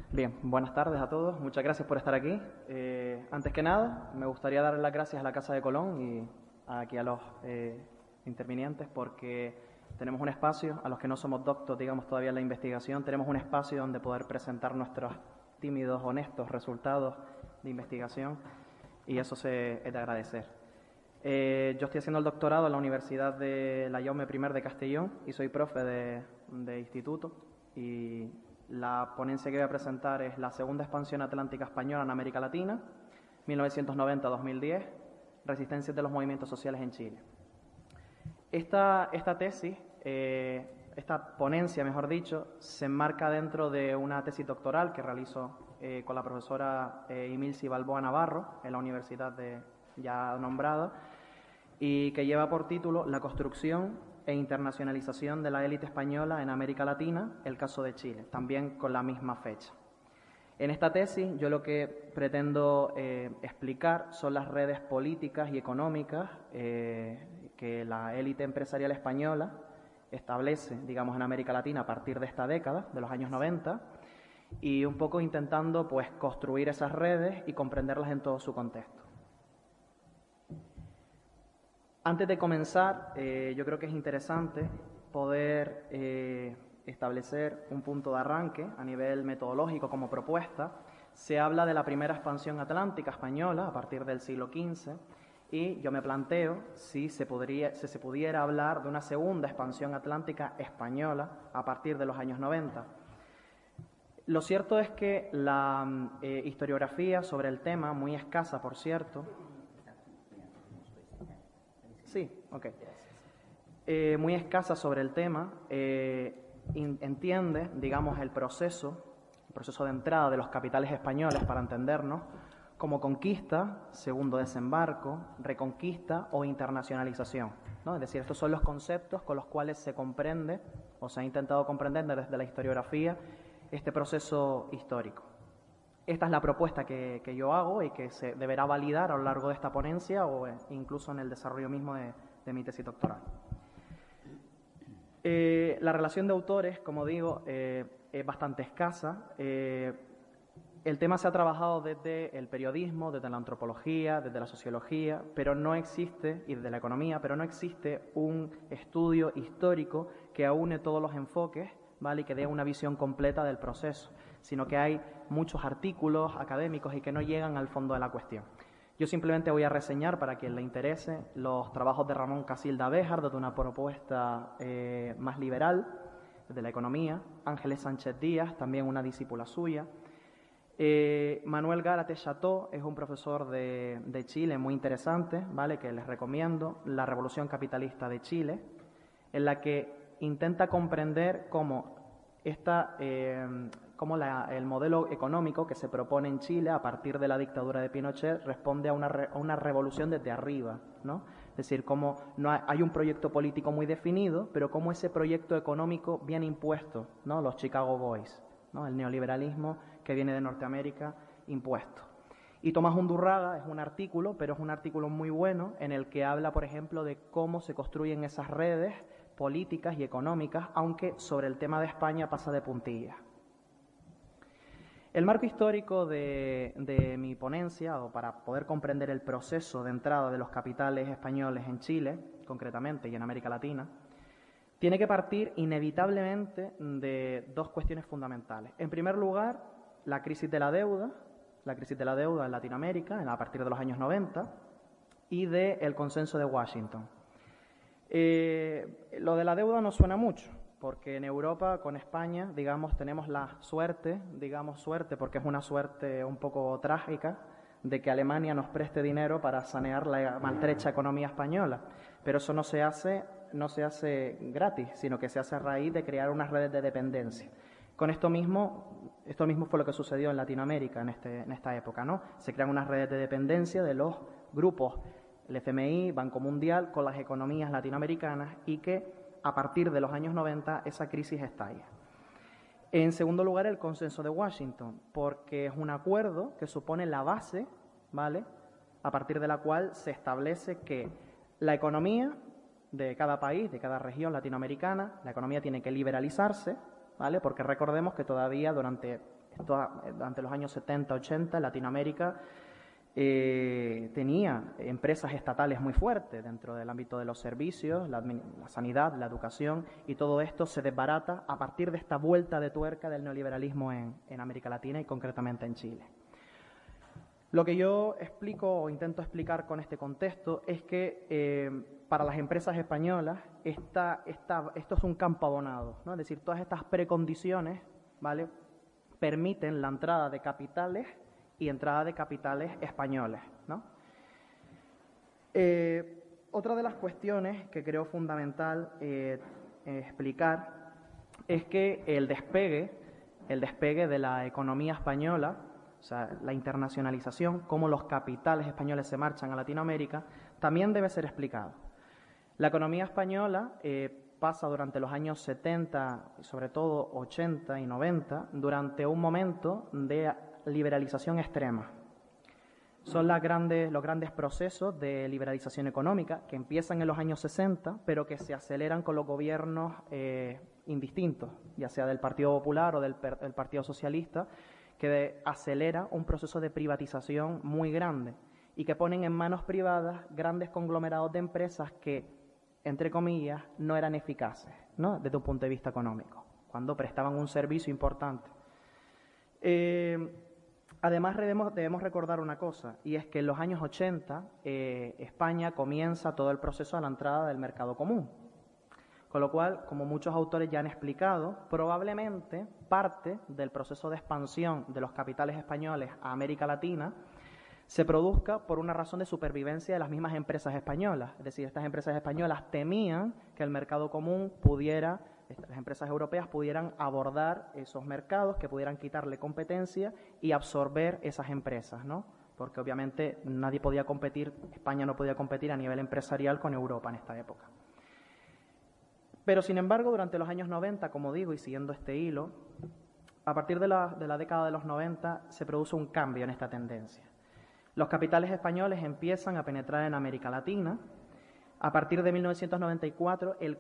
Bien, buenas tardes a todos. Muchas gracias por estar aquí. Antes que nada, me gustaría dar las gracias a la Casa de Colón y aquí a los intervinientes porque tenemos un espacio, a los que no somos doctos, digamos, todavía en la investigación, tenemos un espacio donde poder presentar nuestros tímidos, honestos resultados de investigación y eso es de agradecer. Yo estoy haciendo el doctorado en la Universidad de la Jaume I de Castellón y soy profe de instituto y la ponencia que voy a presentar es la segunda expansión atlántica española en América Latina, 1990-2010, resistencias de los movimientos sociales en Chile. Esta tesis, esta ponencia, mejor dicho, se enmarca dentro de una tesis doctoral que realizo con la profesora Emilsi Balboa Navarro en la universidad ya nombrada y que lleva por título La construcción e internacionalización de la élite española en América Latina, el caso de Chile, también con la misma fecha. En esta tesis yo lo que pretendo explicar son las redes políticas y económicas que la élite empresarial española establece, digamos, en América Latina a partir de esta década, de los años 90, y un poco intentando pues construir esas redes y comprenderlas en todo su contexto. Antes de comenzar, yo creo que es interesante poder establecer un punto de arranque a nivel metodológico como propuesta. Se habla de la primera expansión atlántica española a partir del siglo XV y yo me planteo si se pudiera hablar de una segunda expansión atlántica española a partir de los años 90. Lo cierto es que la historiografía sobre el tema, muy escasa por cierto, sí, ok. Muy escasa sobre el tema, entiende, digamos, el proceso de entrada de los capitales españoles, para entendernos, como conquista, segundo desembarco, reconquista o internacionalización, ¿no? Es decir, estos son los conceptos con los cuales se comprende, o se ha intentado comprender desde la historiografía, este proceso histórico. Esta es la propuesta que yo hago y que se deberá validar a lo largo de esta ponencia o incluso en el desarrollo mismo de mi tesis doctoral. La relación de autores, como digo, es bastante escasa. El tema se ha trabajado desde el periodismo, desde la antropología, desde la sociología, pero no existe, y desde la economía, pero no existe un estudio histórico que aúne todos los enfoques, ¿vale? Y que dé una visión completa del proceso, sino que hay muchos artículos académicos y que no llegan al fondo de la cuestión. Yo simplemente voy a reseñar, para quien le interese, los trabajos de Ramón Casilda Béjar, desde una propuesta más liberal, desde la economía, Ángeles Sánchez Díaz, también una discípula suya. Manuel Gárate Chateau es un profesor de Chile muy interesante, ¿vale? Que les recomiendo, La Revolución Capitalista de Chile, en la que intenta comprender cómo el modelo económico que se propone en Chile a partir de la dictadura de Pinochet responde a una revolución desde arriba, ¿no? Es decir, cómo no hay un proyecto político muy definido, pero cómo ese proyecto económico viene impuesto, ¿no? Los Chicago Boys, ¿no? El neoliberalismo que viene de Norteamérica impuesto. Y Tomás Undurraga es un artículo, pero es un artículo muy bueno en el que habla, por ejemplo, de cómo se construyen esas redes políticas y económicas, aunque sobre el tema de España pasa de puntillas. El marco histórico de mi ponencia, o para poder comprender el proceso de entrada de los capitales españoles en Chile, concretamente, y en América Latina, tiene que partir inevitablemente de dos cuestiones fundamentales. En primer lugar, la crisis de la deuda en Latinoamérica, a partir de los años 90, y del consenso de Washington. Lo de la deuda no suena mucho, porque en Europa, con España, digamos, tenemos la suerte, porque es una suerte un poco trágica, de que Alemania nos preste dinero para sanear la maltrecha economía española. Pero eso no se hace gratis, sino que se hace a raíz de crear unas redes de dependencia. Con esto mismo fue lo que sucedió en Latinoamérica en esta época, ¿no? Se crean unas redes de dependencia de los grupos, el FMI, Banco Mundial, con las economías latinoamericanas, y que a partir de los años 90 esa crisis estalla. En segundo lugar, el consenso de Washington, porque es un acuerdo que supone la base, ¿vale?, a partir de la cual se establece que la economía de cada país, de cada región latinoamericana, la economía tiene que liberalizarse, ¿vale?, porque recordemos que todavía durante durante los años 70, 80, Latinoamérica tenía empresas estatales muy fuertes dentro del ámbito de los servicios, la sanidad, la educación, y todo esto se desbarata a partir de esta vuelta de tuerca del neoliberalismo en América Latina y concretamente en Chile. Lo que yo explico o intento explicar con este contexto es que para las empresas españolas esto es un campo abonado, ¿no? Es decir, todas estas precondiciones, ¿vale?, permiten la entrada de capitales y entrada de capitales españoles, ¿no? Otra de las cuestiones que creo fundamental explicar es que el despegue de la economía española, o sea, la internacionalización, cómo los capitales españoles se marchan a Latinoamérica, también debe ser explicado. La economía española pasa durante los años 70, sobre todo 80 y 90, durante un momento de liberalización extrema. Son los grandes procesos de liberalización económica que empiezan en los años 60, pero que se aceleran con los gobiernos indistintos, ya sea del Partido Popular o del Partido Socialista, que acelera un proceso de privatización muy grande y que ponen en manos privadas grandes conglomerados de empresas que, entre comillas, no eran eficaces, ¿no?, desde un punto de vista económico, cuando prestaban un servicio importante. Además, debemos recordar una cosa, y es que en los años 80 España comienza todo el proceso a la entrada del mercado común. Con lo cual, como muchos autores ya han explicado, probablemente parte del proceso de expansión de los capitales españoles a América Latina se produzca por una razón de supervivencia de las mismas empresas españolas. Es decir, estas empresas españolas temían que el mercado común las empresas europeas pudieran abordar esos mercados, que pudieran quitarle competencia y absorber esas empresas, ¿no? Porque obviamente nadie podía competir, España no podía competir a nivel empresarial con Europa en esta época. Pero, sin embargo, durante los años 90, como digo, y siguiendo este hilo, a partir de la década de los 90 se produce un cambio en esta tendencia. Los capitales españoles empiezan a penetrar en América Latina. A partir de 1994, el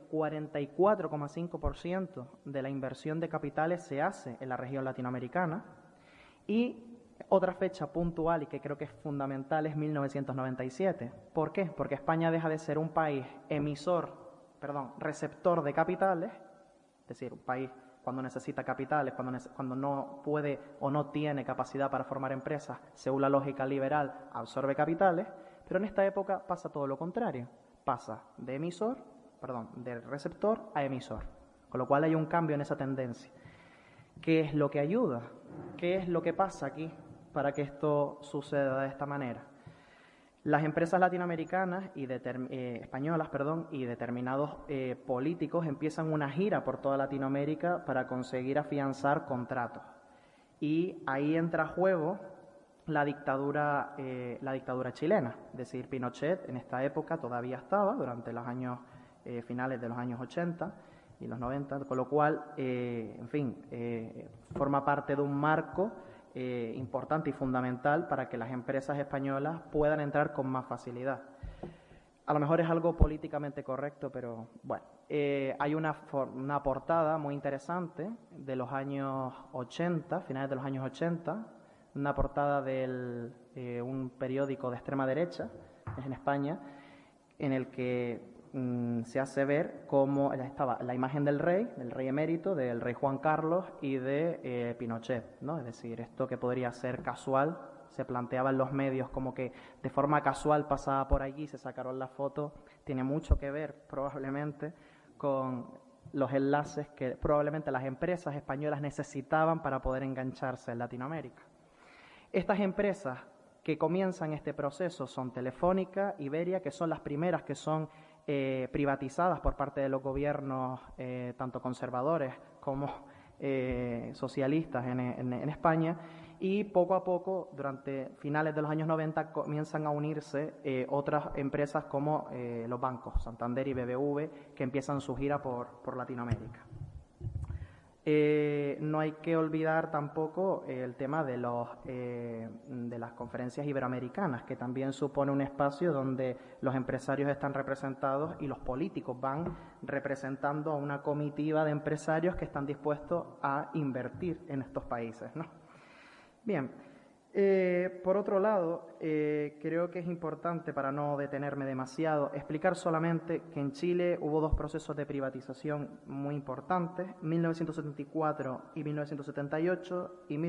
44,5% de la inversión de capitales se hace en la región latinoamericana. Y otra fecha puntual y que creo que es fundamental es 1997. ¿Por qué? Porque España deja de ser un país receptor de capitales, es decir, un país cuando necesita capitales, cuando no puede o no tiene capacidad para formar empresas, según la lógica liberal, absorbe capitales, pero en esta época pasa todo lo contrario, pasa de receptor a emisor, con lo cual hay un cambio en esa tendencia. ¿Qué es lo que ayuda? ¿Qué es lo que pasa aquí para que esto suceda de esta manera? Las empresas latinoamericanas y españolas y determinados políticos empiezan una gira por toda Latinoamérica para conseguir afianzar contratos. Y ahí entra a juego la dictadura chilena. Es decir, Pinochet en esta época todavía estaba, durante los años finales de los años 80 y los 90, con lo cual, forma parte de un marco importante y fundamental para que las empresas españolas puedan entrar con más facilidad. A lo mejor es algo políticamente correcto, pero bueno, hay una portada muy interesante de los años 80, finales de los años 80, una portada de un periódico de extrema derecha en España, en el que se hace ver cómo estaba la imagen del rey emérito, del rey Juan Carlos y de Pinochet, ¿no? Es decir, esto que podría ser casual, se planteaba en los medios como que de forma casual pasaba por allí, se sacaron la foto, tiene mucho que ver probablemente con los enlaces que probablemente las empresas españolas necesitaban para poder engancharse en Latinoamérica. Estas empresas que comienzan este proceso son Telefónica, Iberia, que son las primeras que son privatizadas por parte de los gobiernos tanto conservadores como socialistas en España, y poco a poco, durante finales de los años 90, comienzan a unirse otras empresas como los bancos, Santander y BBV, que empiezan su gira por Latinoamérica. No hay que olvidar tampoco el tema de las conferencias iberoamericanas, que también supone un espacio donde los empresarios están representados y los políticos van representando a una comitiva de empresarios que están dispuestos a invertir en estos países, ¿no? Bien, por otro lado, creo que es importante, para no detenerme demasiado, explicar solamente que en Chile hubo dos procesos de privatización muy importantes, 1974 y 1978, y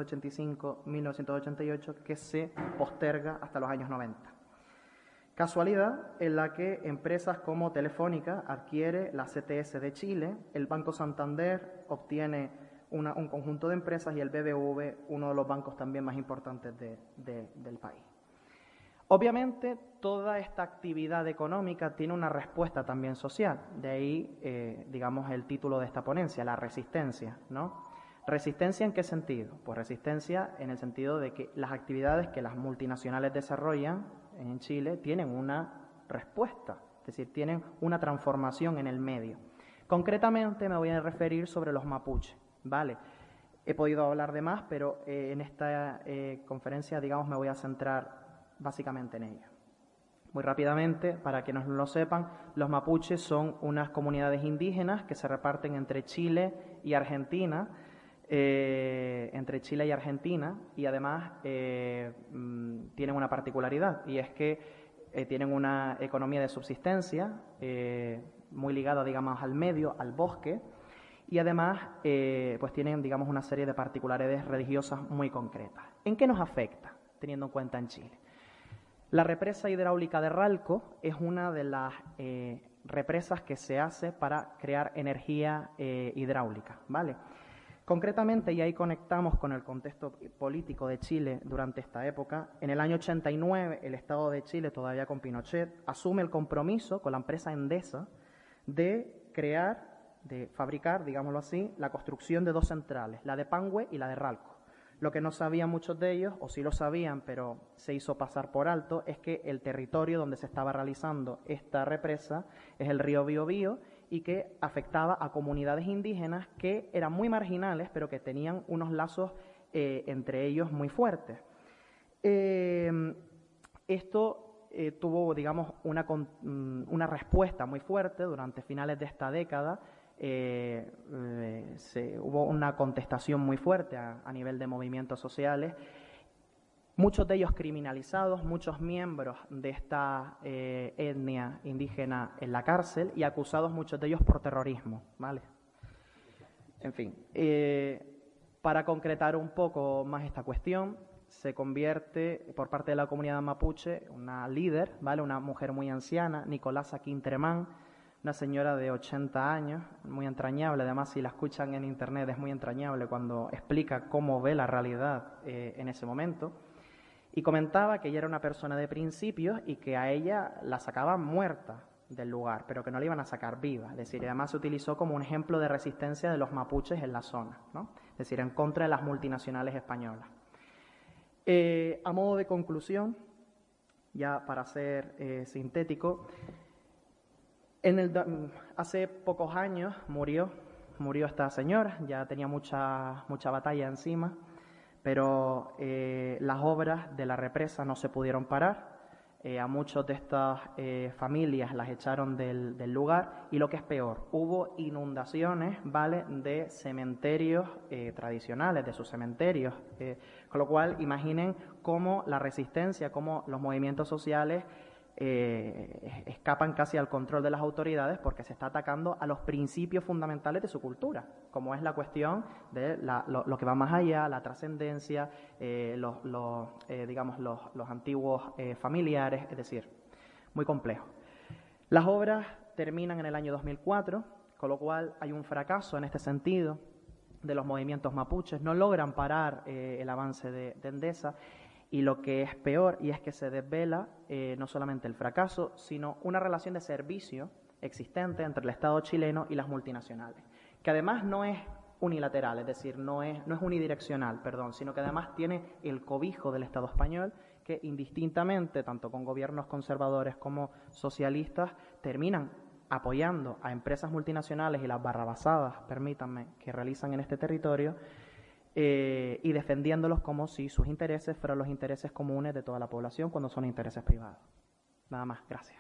1985-1988, que se posterga hasta los años 90. Casualidad en la que empresas como Telefónica adquiere la CTS de Chile, el Banco Santander obtiene un conjunto de empresas y el BBV, uno de los bancos también más importantes del país. Obviamente, toda esta actividad económica tiene una respuesta también social, de ahí, digamos, el título de esta ponencia, la resistencia, ¿no? ¿Resistencia en qué sentido? Pues resistencia en el sentido de que las actividades que las multinacionales desarrollan en Chile tienen una respuesta, es decir, tienen una transformación en el medio. Concretamente me voy a referir sobre los mapuches, ¿vale? He podido hablar de más, pero en esta conferencia, digamos, me voy a centrar básicamente en ello. Muy rápidamente, para que no lo sepan, los mapuches son unas comunidades indígenas que se reparten entre Chile y Argentina, y además tienen una particularidad, y es que tienen una economía de subsistencia muy ligada, digamos, al medio, al bosque, y además pues tienen, digamos, una serie de particularidades religiosas muy concretas. ¿En qué nos afecta, teniendo en cuenta en Chile? La represa hidráulica de Ralco es una de las represas que se hace para crear energía hidráulica, ¿vale? Concretamente, y ahí conectamos con el contexto político de Chile durante esta época, en el año 89 el Estado de Chile, todavía con Pinochet, asume el compromiso con la empresa Endesa de fabricar, digámoslo así, la construcción de dos centrales, la de Pangüe y la de Ralco. Lo que no sabían muchos de ellos, o sí lo sabían, pero se hizo pasar por alto, es que el territorio donde se estaba realizando esta represa es el río Biobío y que afectaba a comunidades indígenas que eran muy marginales, pero que tenían unos lazos entre ellos muy fuertes. Esto tuvo, digamos, una respuesta muy fuerte durante finales de esta década. Hubo una contestación muy fuerte a nivel de movimientos sociales, muchos de ellos criminalizados, muchos miembros de esta etnia indígena en la cárcel y acusados muchos de ellos por terrorismo, ¿vale? En fin, para concretar un poco más esta cuestión, se convierte por parte de la comunidad mapuche una líder, ¿vale? Una mujer muy anciana, Nicolasa Quintremán, una señora de 80 años, muy entrañable. Además, si la escuchan en internet, es muy entrañable cuando explica cómo ve la realidad en ese momento. Y comentaba que ella era una persona de principios y que a ella la sacaban muerta del lugar, pero que no la iban a sacar viva. Es decir, además se utilizó como un ejemplo de resistencia de los mapuches en la zona, ¿no? Es decir, en contra de las multinacionales españolas. A modo de conclusión, ya para ser sintético, hace pocos años murió esta señora, ya tenía mucha batalla encima, pero las obras de la represa no se pudieron parar. A muchos de estas familias las echaron del lugar y, lo que es peor, hubo inundaciones, ¿vale?, de cementerios tradicionales, de sus cementerios, con lo cual imaginen cómo la resistencia, cómo los movimientos sociales escapan casi al control de las autoridades, porque se está atacando a los principios fundamentales de su cultura, como es la cuestión de lo que va más allá, la trascendencia, digamos, los antiguos familiares, es decir, muy complejo. Las obras terminan en el año 2004, con lo cual hay un fracaso en este sentido de los movimientos mapuches, no logran parar el avance de Endesa. Y lo que es peor, y es que se desvela no solamente el fracaso, sino una relación de servicio existente entre el Estado chileno y las multinacionales, que además no es unilateral, es decir, no es unidireccional, sino que además tiene el cobijo del Estado español, que indistintamente, tanto con gobiernos conservadores como socialistas, terminan apoyando a empresas multinacionales y las barrabasadas, permítanme, que realizan en este territorio, y defendiéndolos como si sus intereses fueran los intereses comunes de toda la población, cuando son intereses privados. Nada más, gracias.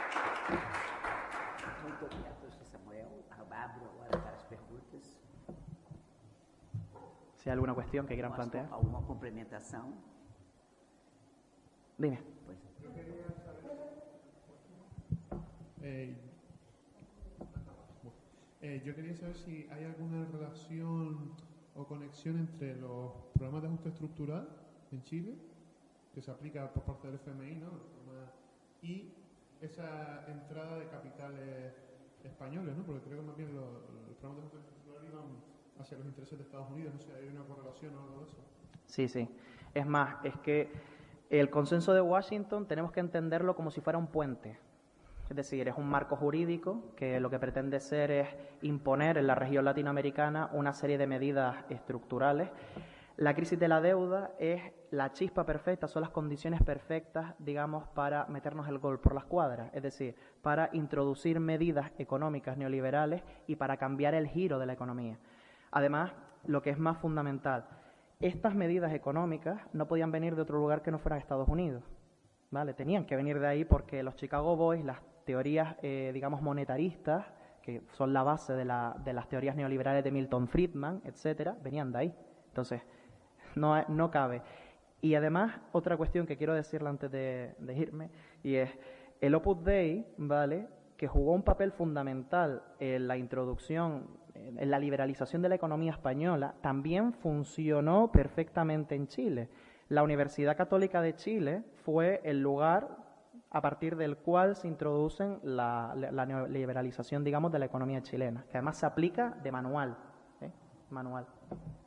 Muito obrigado, Samuel. Abro agora para as perguntas. Si hay alguna cuestión que quieran plantear. ¿Alguna complementación? Dime. Pues. Yo quería saber si hay alguna relación o conexión entre los programas de ajuste estructural en Chile, que se aplica por parte del FMI, ¿no? Y esa entrada de capitales españoles, ¿no? Porque creo que más bien los programas de ajuste estructural iban hacia los intereses de Estados Unidos, no sé, ¿hay una correlación o algo de eso? Sí, sí. Es más, es que el consenso de Washington tenemos que entenderlo como si fuera un puente. Es decir, es un marco jurídico que lo que pretende ser es imponer en la región latinoamericana una serie de medidas estructurales. La crisis de la deuda es la chispa perfecta, son las condiciones perfectas, digamos, para meternos el gol por las cuadras, es decir, para introducir medidas económicas neoliberales y para cambiar el giro de la economía. Además, lo que es más fundamental, estas medidas económicas no podían venir de otro lugar que no fuera Estados Unidos, ¿vale? Tenían que venir de ahí porque los Chicago Boys, las teorías, digamos, monetaristas, que son la base de las teorías neoliberales de Milton Friedman, etcétera, venían de ahí. Entonces, no cabe. Y además, otra cuestión que quiero decirle antes de irme, y es el Opus Dei, ¿vale?, que jugó un papel fundamental en la introducción, en la liberalización de la economía española, también funcionó perfectamente en Chile. La Universidad Católica de Chile fue el lugar a partir del cual se introducen la liberalización, digamos, de la economía chilena, que además se aplica de manual, manual.